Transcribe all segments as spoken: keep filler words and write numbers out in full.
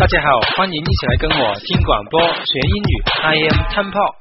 大家好，欢迎一起来跟我听广播学英语 I am Temple。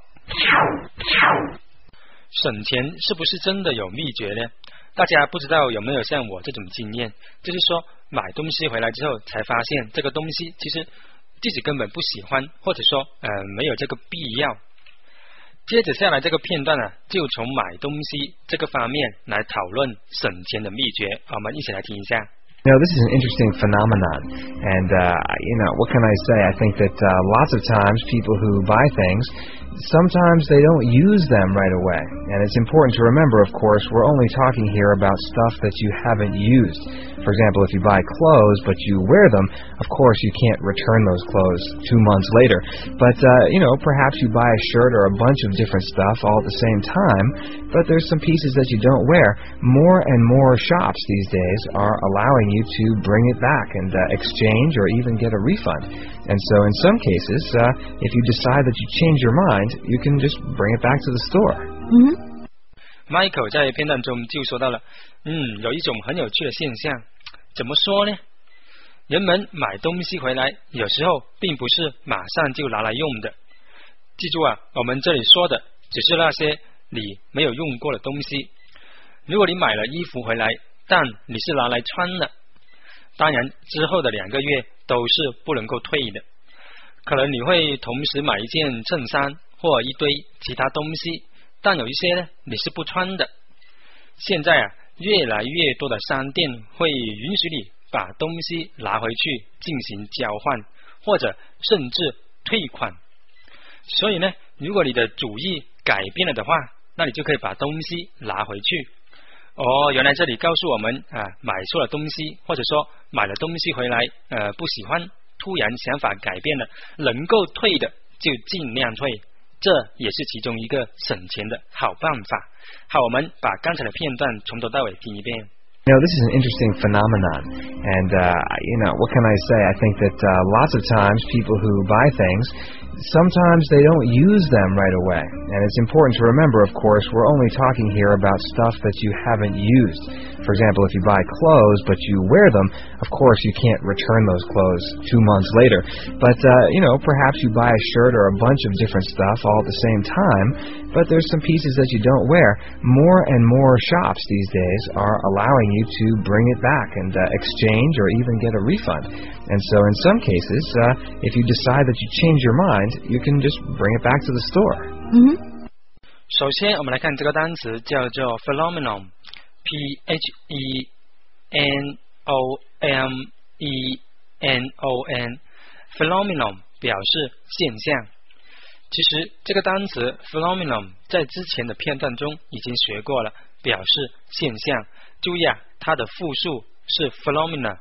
省钱是不是真的有秘诀呢？大家不知道有没有像我这种经验，就是说买东西回来之后才发现这个东西其实自己根本不喜欢，或者说呃没有这个必要。接着下来这个片段呢，就从买东西这个方面来讨论省钱的秘诀，我们一起来听一下。 You know, this is an interesting phenomenon, and, uh, you know, what can I say? I think that uh, lots of times people who buy things, sometimes they don't use them right away. And it's important to remember, of course, we're only talking here about stuff that you haven't used. For example, if you buy clothes but you wear them, of course you can't return those clothes two months later. But, uh, you know, perhaps you buy a shirt or a bunch of different stuff all at the same time, but there's some pieces that you don't wear. More and more shops these days are allowing you to bring it back and uh, exchange or even get a refund. And so in some cases, uh, if you decide that you change your mind, you can just bring it back to the store. Mm-hmm. Michael 在片段中就说到了，嗯，有一种很有趣的现象，怎么说呢？人们买东西回来，有时候并不是马上就拿来用的。记住啊，我们这里说的只是那些你没有用过的东西。如果你买了衣服回来，但你是拿来穿的，当然之后的两个月都是不能够退的。可能你会同时买一件衬衫或一堆其他东西，但有一些呢你是不穿的。现在啊，越来越多的商店会允许你把东西拿回去进行交换，或者甚至退款。所以呢，如果你的主意改变了的话，那你就可以把东西拿回去。哦，原来这里告诉我们啊，买错了东西，或者说买了东西回来呃不喜欢，突然想法改变了，能够退的就尽量退，这也是其中一个省钱的好办法。好，我们把刚才的片段从头到尾听一遍。 You know, this is an interesting phenomenon, and, uh, you know, what can I say? I think that uh, lots of times people who buy things, sometimes they don't use them right away. And it's important to remember, of course, we're only talking here about stuff that you haven't used. For example, if you buy clothes but you wear them, of course you can't return those clothes two months later. But, uh, you know, perhaps you buy a shirt or a bunch of different stuff all at the same time, but there's some pieces that you don't wear. More and more shops these days are allowing you to bring it back and uh, exchange or even get a refund. And so in some cases, uh, if you decide that you change your mind, you can just bring it back to the store. Mm-hmm. 首先我们来看这个单词叫做 phenomenon, P H E N O M E N O N, phenomenon 表示现象。其实这个单词 phenomenon 在之前的片段中已经学过了，表示现象。注意啊，它的复数是 phenomena,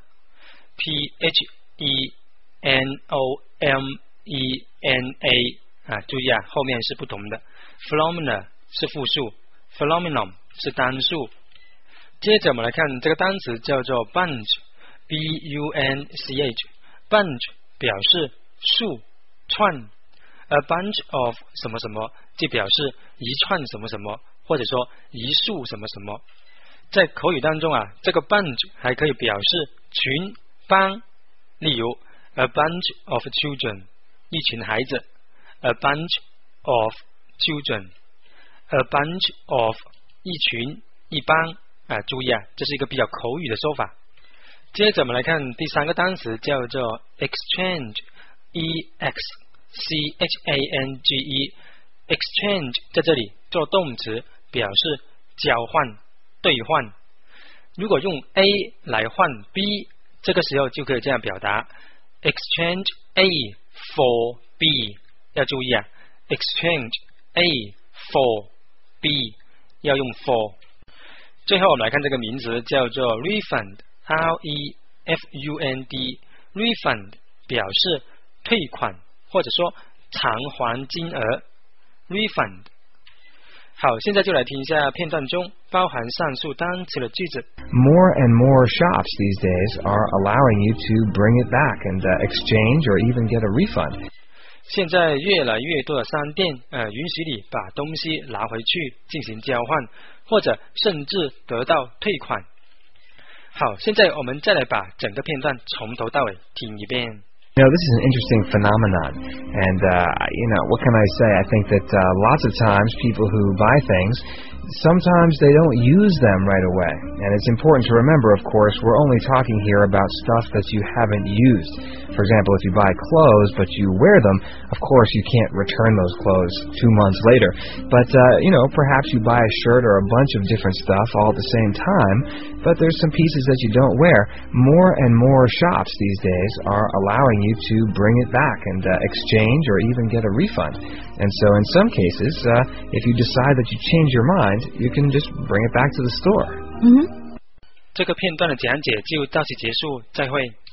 P H E N O M E N A 啊，注意啊，后面是不同的。phenomena 是复数， phenomenon 是单数。接着我们来看这个单词叫做 bunch, B U N C H, bunch 表示树串。A bunch of 什么什么就表示一串什么什么，或者说一束什么什么。在口语当中啊，这个 bunch 还可以表示群帮，例如 a bunch of children 一群孩子， a bunch of children, a bunch of 一群一帮啊，注意啊，这是一个比较口语的说法。接着我们来看第三个单词叫做 exchange, E X C H A N G E, exchange 在这里做动词，表示交换兑换。如果用 A 来换 B， 这个时候就可以这样表达 exchange A for B， 要注意啊， exchange A for B 要用 for。 最后我们来看这个名词叫做 refund, R E F U N D, refund 表示退款或者说偿还金额 refund。 好，现在就来听一下片段中包含上述单词的句子。 More and more shops these days are allowing you to bring it back and uh, exchange or even get a refund. 现在越来越多的商店呃允许你把东西拿回去进行交换，或者甚至得到退款。好，现在我们再来把整个片段从头到尾听一遍。 You know, this is an interesting phenomenon, and uh, you know, what can I say? I think that uh, lots of times people who buy things, sometimes they don't use them right away. And it's important to remember, of course, we're only talking here about stuff that you haven't used. For example, if you buy clothes but you wear them, of course you can't return those clothes two months later. But, uh, you know, perhaps you buy a shirt or a bunch of different stuff all at the same time, but there's some pieces that you don't wear. More and more shops these days are allowing you to bring it back and uh, exchange or even get a refund. And so in some cases, uh, if you decide that you change your mind, you can just bring it back to the store. 嗯哼。 这个片段的讲解就到此结束，再会。